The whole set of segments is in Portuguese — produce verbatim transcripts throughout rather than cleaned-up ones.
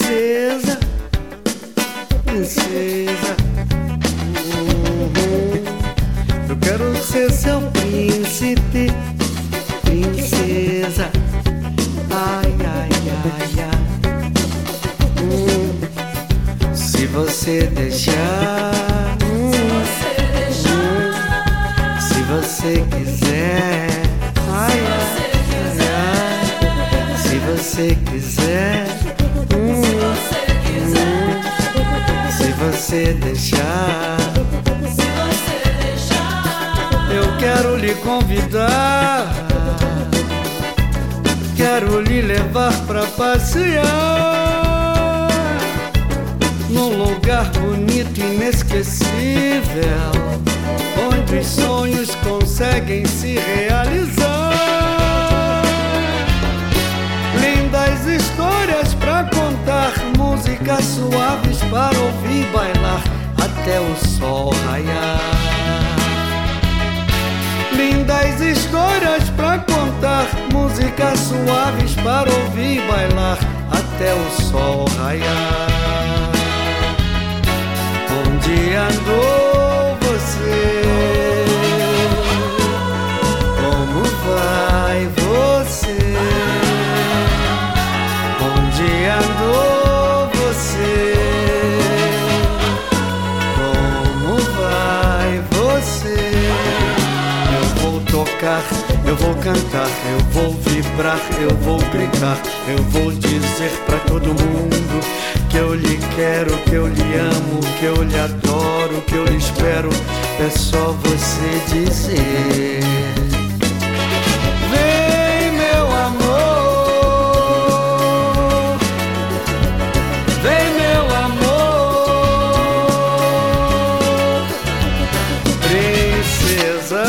princesa, princesa. Uhum. Eu quero ser seu príncipe, princesa. Ai, ai, ai, ai. Hum. Se você deixar, hum, hum, se você quiser, ai, ai, ai, se você quiser, hum, hum, se você deixar, eu quero lhe convidar, quero lhe levar pra passear num lugar bonito, inesquecível, onde os sonhos conseguem se realizar. Lindas histórias pra contar, músicas suaves para ouvir e bailar até o sol raiar. Lindas histórias pra contar, músicas suaves para ouvir e bailar até o sol raiar. Onde andou você? Como vai você? Onde andou você? Como vai você? Eu vou tocar, eu vou cantar, eu vou vibrar, eu vou gritar, eu vou dizer pra todo mundo que eu lhe quero, que eu lhe amo, que eu lhe adoro, que eu lhe espero. É só você dizer: vem, meu amor, vem, meu amor, princesa.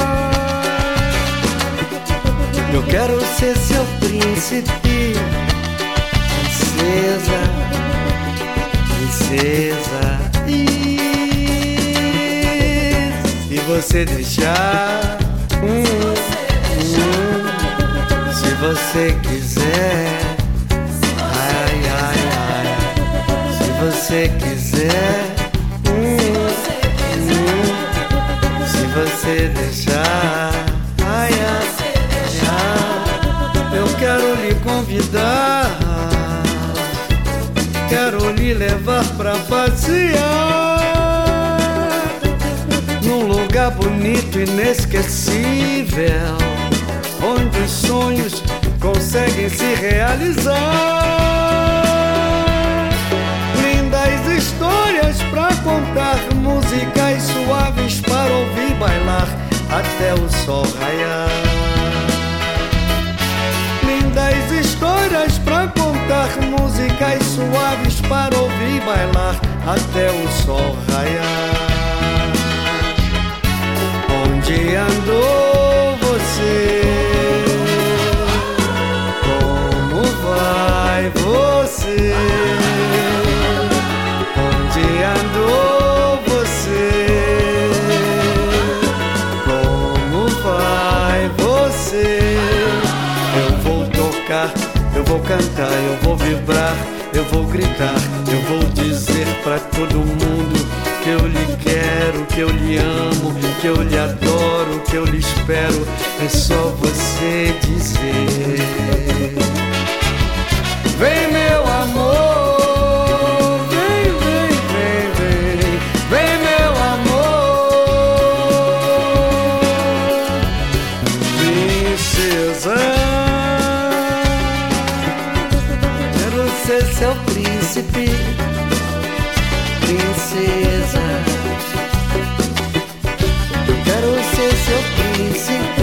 Eu quero ser seu príncipe, princesa, princesa. E se você deixar, hum, hum, se você quiser, ai, ai, ai, se você quiser, hum, hum, se você deixar, ai, ai, ai, eu quero lhe convidar, quero lhe levar pra passear num lugar bonito, inesquecível, onde os sonhos conseguem se realizar. Lindas histórias pra contar, músicas suaves para ouvir e bailar até o sol raiar. Lindas histórias pra contar, músicas suaves para ouvir e bailar até o sol raiar. Onde andou você? Como vai você? Onde andou você? Como vai você? Eu vou tocar, eu vou cantar, eu vou vibrar, eu vou gritar, eu vou dizer pra todo mundo que eu lhe quero, que eu lhe amo, que eu lhe adoro, que eu lhe espero. É só você dizer: vem, meu amor, vem, vem, vem, vem, vem, meu amor, princesa. Quero ser seu príncipe, princesa. Eu quero ser seu príncipe,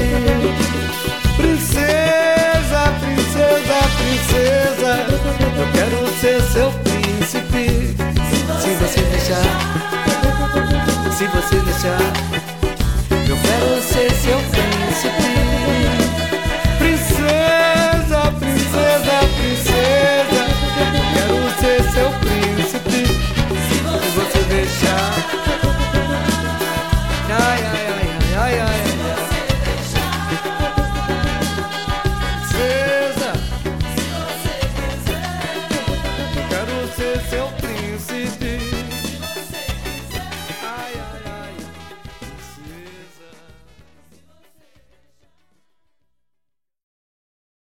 princesa, princesa, princesa. Eu quero ser seu príncipe, se você deixar, se você deixar. Eu quero ser seu príncipe.